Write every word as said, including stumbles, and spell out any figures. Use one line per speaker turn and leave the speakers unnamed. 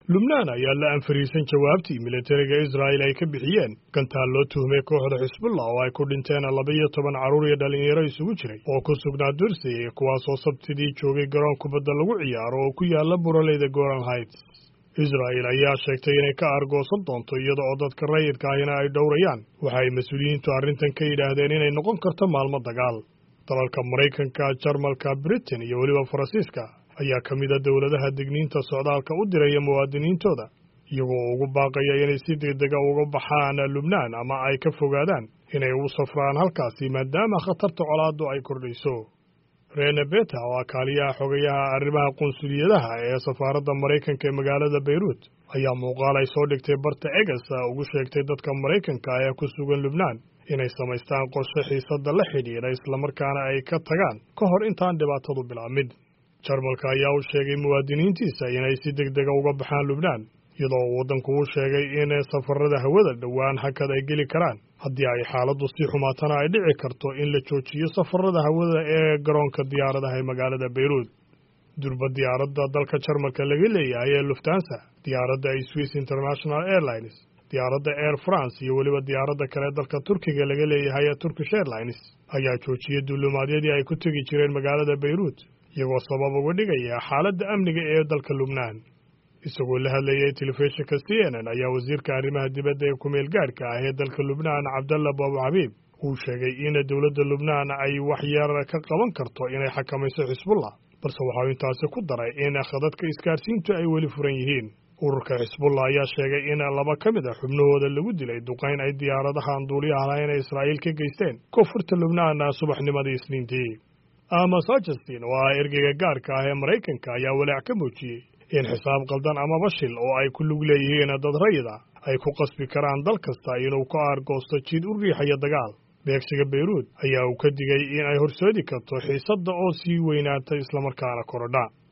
Lubnaan ayaa la anfariisan jawaabtii militariga Israa'iil ay ka bixiyeen gantaal loo tuhmay kooxda Xisbullah oo ay ku dhinteen laba iyo toban carruur iyo dhalinyaro isugu jiray oo ku sugnaa Dursey kuwaasoo sabtidii joogay garoon kubadda lagu ciyaaro oo ku yaala buraleyda Golan Heights. Israa'iil ayaa sheegtay inay ka argoosan doonto iyada oo dadka rayidka ahina ay dhowrayaan waxa ay mas'uuliyiintu arrintan ka yidhaahdeen inay noqon karto maalmo dagaal. Dalalka Maraykanka, Jarmalka, Britain iyo weliba Faransiiska ayaa ka mid a dowladaha digniinta socdaalka u diraya muwaadiniintooda iyagoo ugu baaqaya inay si degdega uga baxaan Lubnaan ama ay ka fogaadaan inay u safraan halkaasi maadaama khatarta colaaddu ay kordhayso. Rene Beta oo kaaliyaha xogayaha arrimaha qunsuliyadaha ee safaaradda Maraykanka ee magaalada Beirut ayaa muuqaal ay soo dhigtay barta X ugu sheegtay dadka Maraykanka ee ku sugan Lubnaan inay samaystaan qorshe xiisadda la xidhiidha islamarkaana ay ka tagaan ka hor intaan dhibaatadu bilaabmin. Jarmalka ayaa u sheegay muwaadiniintiisa inay si degdega uga baxaan Lubnaan iyadoo waddanku uu sheegay in safarrada hawada dhowaan hakad ay geli karaan haddii ay xaaladdu sii xumaatana ay dhici karto in la joojiyo safarrada hawada ee garoonka diyaaradaha ee magaalada Beirut. Durba diyaaradda dalka Jarmalka laga leeyahay ee Lufthansa, diyaaradda Swiss International Airlines, diyaaradda Air France iyo weliba diyaaradda kale dalka Turkiga laga leeyahay ee Turkish Airlines ayaa joojiyay duulimaadyadii ay ku tegi jireen magaalada Beirut iyagoo sabab uga dhigaya xaaladda amniga ee dalka Lubnaan. Isagoo la hadlayay telefishinka C N N ayaa wasiirka arrimaha dibadda ee ku meel gaadhka ah ee dalka Lubnaan Cabdalla Abu Habiib uu sheegay in dowladda Lubnaan ay wax yar ka qaban karto inay xakamayso Xisbullah balse waxa uu intaasi ku daray in khadadka isgaarsiintu ay weli furan yihiin. Ururka Xisbullah ayaa sheegay in laba ka mid ah xubnahooda lagu dilay duqayn ay diyaaradaha aan duuliyaha lahayn ee Israa'iil ka geysteen koonfurta Lubnaan subaxnimadii Isniintii. Amos Hochstein oo ah ergeyga gaarka ah ee Maraykanka ayaa walaac ka muujiyey in xisaab qaldan ama bashil oo ay ku lug leeyihiin dad rayid ah ay ku qasbi karaan dal kasta inuu ka argoosto jid u riixaya dagaal. Beegsiga Beirut ayaa uu ka digay in ay horseedi karto xiisadda oo sii weynaata islamarkaana korodha.